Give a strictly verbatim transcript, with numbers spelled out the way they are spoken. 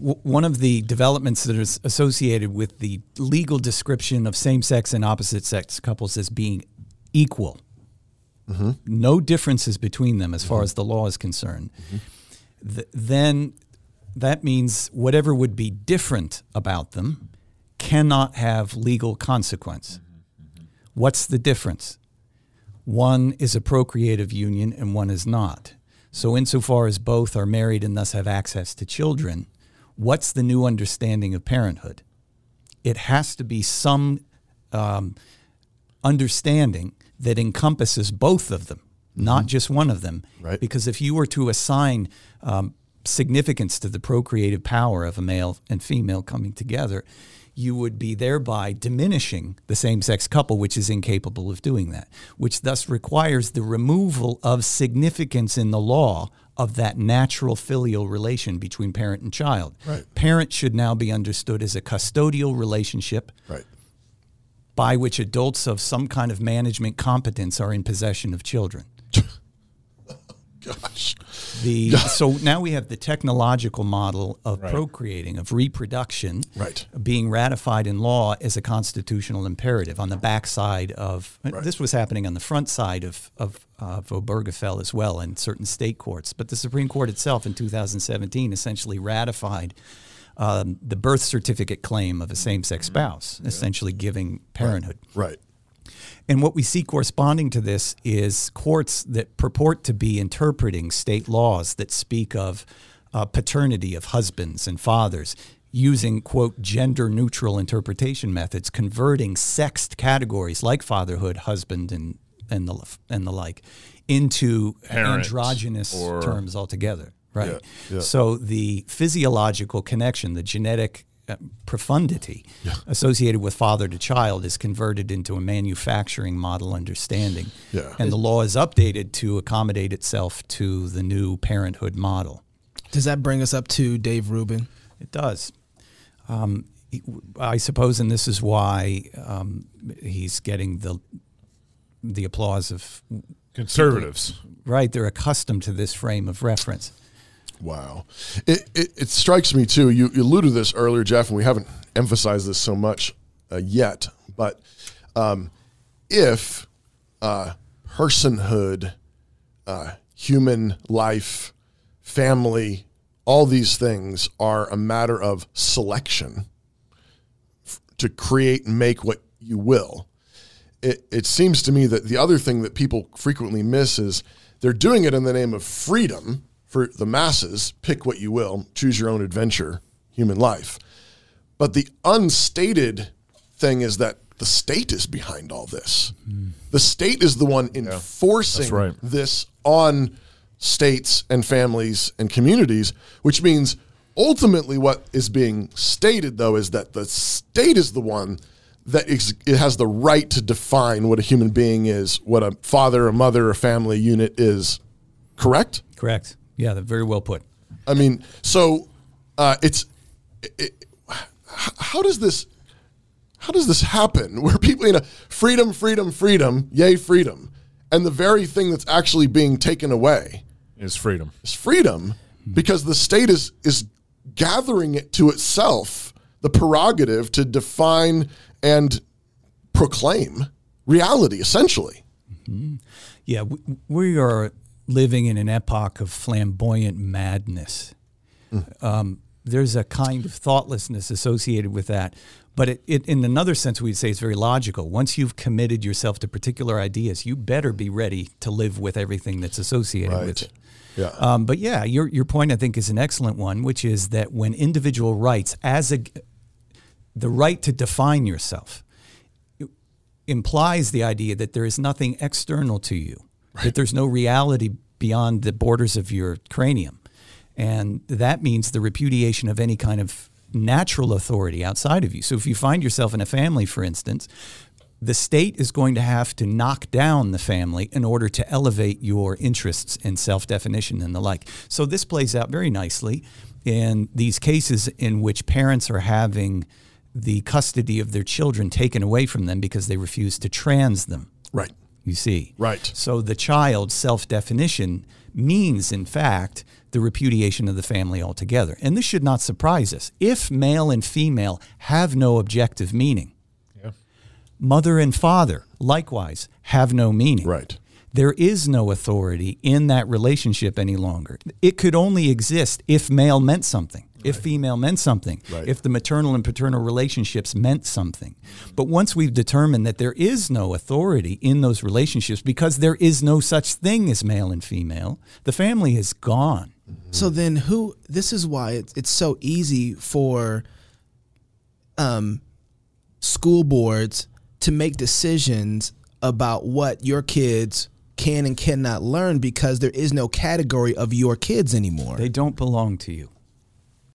w- one of the developments that is associated with the legal description of same-sex and opposite-sex couples as being equal. Mm-hmm. No differences between them as far mm-hmm. as the law is concerned. Mm-hmm. Th- then that means whatever would be different about them cannot have legal consequence. Mm-hmm. What's the difference? One is a procreative union and one is not. So insofar as both are married and thus have access to children, what's the new understanding of parenthood? It has to be some um, understanding that encompasses both of them, mm-hmm. not just one of them. Right. Because if you were to assign um, significance to the procreative power of a male and female coming together, you would be thereby diminishing the same-sex couple, which is incapable of doing that, which thus requires the removal of significance in the law of that natural filial relation between parent and child. Right. Parent should now be understood as a custodial relationship right. by which adults of some kind of management competence are in possession of children. Gosh. The so now we have the technological model of right. procreating, of reproduction, right. being ratified in law as a constitutional imperative on the backside of, right. this was happening on the front side of, of, of Obergefell as well in certain state courts. But the Supreme Court itself in two thousand seventeen essentially ratified um, the birth certificate claim of a same-sex spouse, yeah. essentially giving parenthood. Right. right. And what we see corresponding to this is courts that purport to be interpreting state laws that speak of uh, paternity of husbands and fathers using, quote, gender-neutral interpretation methods, converting sexed categories like fatherhood, husband, and, and, the, and the like into Parent androgynous or, terms altogether. Right. Yeah, yeah. So the physiological connection, the genetic profundity yeah. associated with father to child is converted into a manufacturing model understanding. Yeah. And the law is updated to accommodate itself to the new parenthood model. Does that bring us up to Dave Rubin? It does. Um, I suppose, and this is why um, he's getting the the applause of conservatives. People. Right. They're accustomed to this frame of reference. Wow. It, it it strikes me, too, you, you alluded to this earlier, Jeff, and we haven't emphasized this so much uh, yet, but um, if uh, personhood, uh, human life, family, all these things are a matter of selection f- to create and make what you will, it, it seems to me that the other thing that people frequently miss is they're doing it in the name of freedom, for the masses, pick what you will, choose your own adventure, human life. But the unstated thing is that the state is behind all this. Mm. The state is the one enforcing yeah, right. this on states and families and communities, which means ultimately what is being stated, though, is that the state is the one that is, it has the right to define what a human being is, what a father, a mother, a family unit is. Correct? Correct. Yeah, they're very well put. I mean, so uh, it's it, it, how does this how does this happen? Where people, you know, freedom, freedom, freedom, yay, freedom, and the very thing that's actually being taken away is freedom. Is freedom because the state is is gathering it to itself the prerogative to define and proclaim reality, essentially. Mm-hmm. Yeah, we, we are living in an epoch of flamboyant madness. Mm. Um, there's a kind of thoughtlessness associated with that. But it, it, in another sense, we'd say it's very logical. Once you've committed yourself to particular ideas, you better be ready to live with everything that's associated right. with it. Yeah. Um, but yeah, your your point, I think, is an excellent one, which is that when individual rights, as a, the right to define yourself, implies the idea that there is nothing external to you. Right. That there's no reality beyond the borders of your cranium. And that means the repudiation of any kind of natural authority outside of you. So if you find yourself in a family, for instance, the state is going to have to knock down the family in order to elevate your interests in self-definition and the like. So this plays out very nicely in these cases in which parents are having the custody of their children taken away from them because they refuse to trans them. Right. you see. Right. So the child's self-definition means, in fact, the repudiation of the family altogether. And this should not surprise us. If male and female have no objective meaning, Yeah. mother and father, likewise, have no meaning. Right. There is no authority in that relationship any longer. It could only exist if male meant something, if female meant something, Right. if the maternal and paternal relationships meant something. But once we've determined that there is no authority in those relationships because there is no such thing as male and female, the family is gone. So then who, this is why it's, it's so easy for um, school boards to make decisions about what your kids can and cannot learn because there is no category of your kids anymore. They don't belong to you.